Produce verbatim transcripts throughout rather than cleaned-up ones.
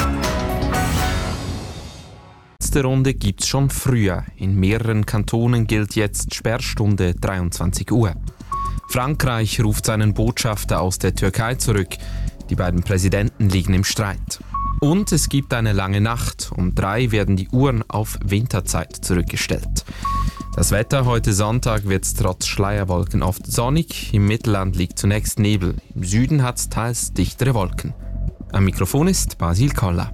Die letzte Runde gibt's schon früher. In mehreren Kantonen gilt jetzt Sperrstunde dreiundzwanzig Uhr. Frankreich ruft seinen Botschafter aus der Türkei zurück. Die beiden Präsidenten liegen im Streit. Und es gibt eine lange Nacht. Um drei werden die Uhren auf Winterzeit zurückgestellt. Das Wetter heute Sonntag wird trotz Schleierwolken oft sonnig. Im Mittelland liegt zunächst Nebel. Im Süden hat es teils dichtere Wolken. Am Mikrofon ist Basil Koller.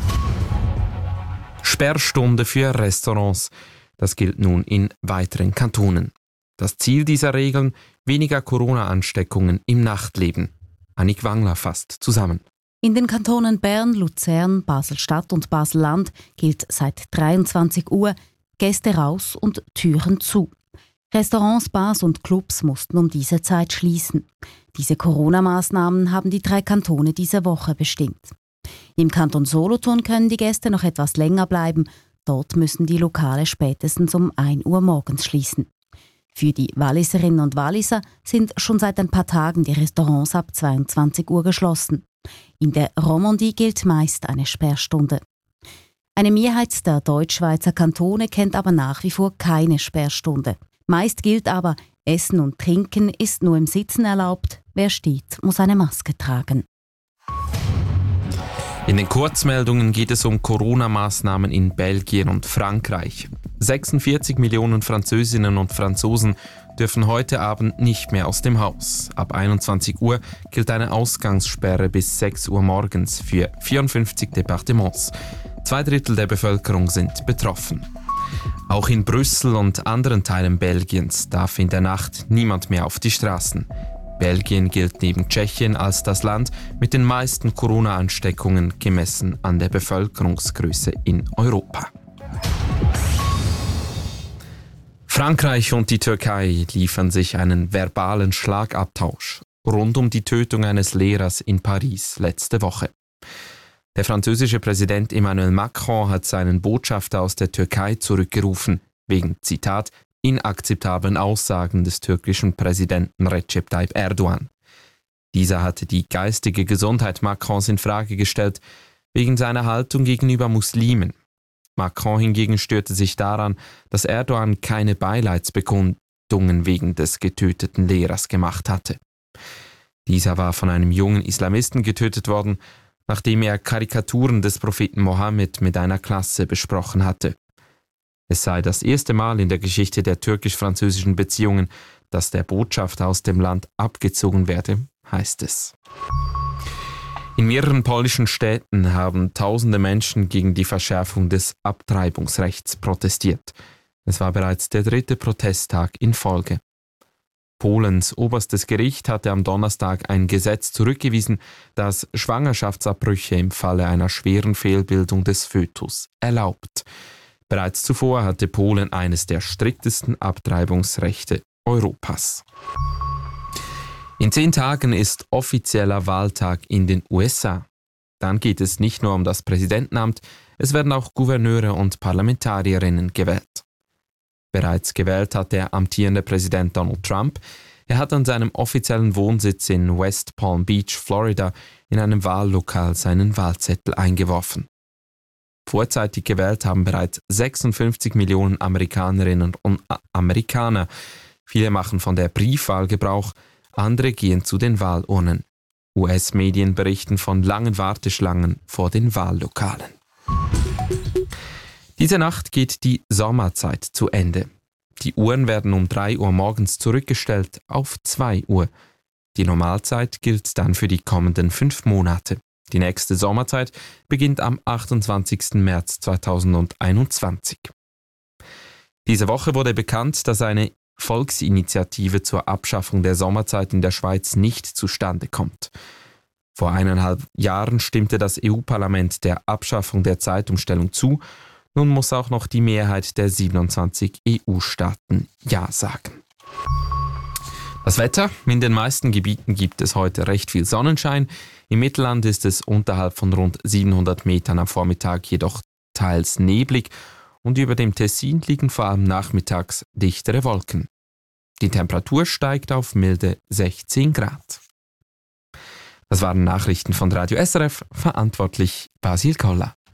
Sperrstunde für Restaurants. Das gilt nun in weiteren Kantonen. Das Ziel dieser Regeln: weniger Corona-Ansteckungen im Nachtleben. Annik Wangler fasst zusammen. In den Kantonen Bern, Luzern, Basel-Stadt und Basel-Land gilt seit dreiundzwanzig Uhr Gäste raus und Türen zu. Restaurants, Bars und Clubs mussten um diese Zeit schließen. Diese Corona-Maßnahmen haben die drei Kantone diese Woche bestimmt. Im Kanton Solothurn können die Gäste noch etwas länger bleiben. Dort müssen die Lokale spätestens um ein Uhr morgens schließen. Für die Walliserinnen und Walliser sind schon seit ein paar Tagen die Restaurants ab zweiundzwanzig Uhr geschlossen. In der Romandie gilt meist eine Sperrstunde. Eine Mehrheit der Deutschschweizer Kantone kennt aber nach wie vor keine Sperrstunde. Meist gilt aber, Essen und Trinken ist nur im Sitzen erlaubt. Wer steht, muss eine Maske tragen. In den Kurzmeldungen geht es um Corona-Maßnahmen in Belgien und Frankreich. sechsundvierzig Millionen Französinnen und Franzosen dürfen heute Abend nicht mehr aus dem Haus. Ab einundzwanzig Uhr gilt eine Ausgangssperre bis sechs Uhr morgens für vierundfünfzig Departements. Zwei Drittel der Bevölkerung sind betroffen. Auch in Brüssel und anderen Teilen Belgiens darf in der Nacht niemand mehr auf die Straßen. Belgien gilt neben Tschechien als das Land mit den meisten Corona-Ansteckungen gemessen an der Bevölkerungsgröße in Europa. Frankreich und die Türkei liefern sich einen verbalen Schlagabtausch rund um die Tötung eines Lehrers in Paris letzte Woche. Der französische Präsident Emmanuel Macron hat seinen Botschafter aus der Türkei zurückgerufen, wegen, Zitat, inakzeptablen Aussagen des türkischen Präsidenten Recep Tayyip Erdogan. Dieser hatte die geistige Gesundheit Macrons in Frage gestellt, wegen seiner Haltung gegenüber Muslimen. Macron hingegen störte sich daran, dass Erdogan keine Beileidsbekundungen wegen des getöteten Lehrers gemacht hatte. Dieser war von einem jungen Islamisten getötet worden, nachdem er Karikaturen des Propheten Mohammed mit einer Klasse besprochen hatte. Es sei das erste Mal in der Geschichte der türkisch-französischen Beziehungen, dass der Botschafter aus dem Land abgezogen werde, heißt es. In mehreren polnischen Städten haben tausende Menschen gegen die Verschärfung des Abtreibungsrechts protestiert. Es war bereits der dritte Protesttag in Folge. Polens oberstes Gericht hatte am Donnerstag ein Gesetz zurückgewiesen, das Schwangerschaftsabbrüche im Falle einer schweren Fehlbildung des Fötus erlaubt. Bereits zuvor hatte Polen eines der striktesten Abtreibungsrechte Europas. In zehn Tagen ist offizieller Wahltag in den U S A. Dann geht es nicht nur um das Präsidentenamt, es werden auch Gouverneure und Parlamentarierinnen gewählt. Bereits gewählt hat der amtierende Präsident Donald Trump. Er hat an seinem offiziellen Wohnsitz in West Palm Beach, Florida, in einem Wahllokal seinen Wahlzettel eingeworfen. Vorzeitig gewählt haben bereits sechsundfünfzig Millionen Amerikanerinnen und Amerikaner. Viele machen von der Briefwahl Gebrauch, andere gehen zu den Wahlurnen. U S-Medien berichten von langen Warteschlangen vor den Wahllokalen. Diese Nacht geht die Sommerzeit zu Ende. Die Uhren werden um drei Uhr morgens zurückgestellt auf zwei Uhr. Die Normalzeit gilt dann für die kommenden fünf Monate. Die nächste Sommerzeit beginnt am achtundzwanzigsten März zweitausendeinundzwanzig. Diese Woche wurde bekannt, dass eine Volksinitiative zur Abschaffung der Sommerzeit in der Schweiz nicht zustande kommt. Vor eineinhalb Jahren stimmte das E U-Parlament der Abschaffung der Zeitumstellung zu. Nun muss auch noch die Mehrheit der siebenundzwanzig E U-Staaten Ja sagen. Das Wetter: In den meisten Gebieten gibt es heute recht viel Sonnenschein. Im Mittelland ist es unterhalb von rund siebenhundert Metern am Vormittag jedoch teils neblig und über dem Tessin liegen vor allem nachmittags dichtere Wolken. Die Temperatur steigt auf milde sechzehn Grad. Das waren Nachrichten von Radio S R F, verantwortlich Basil Koller.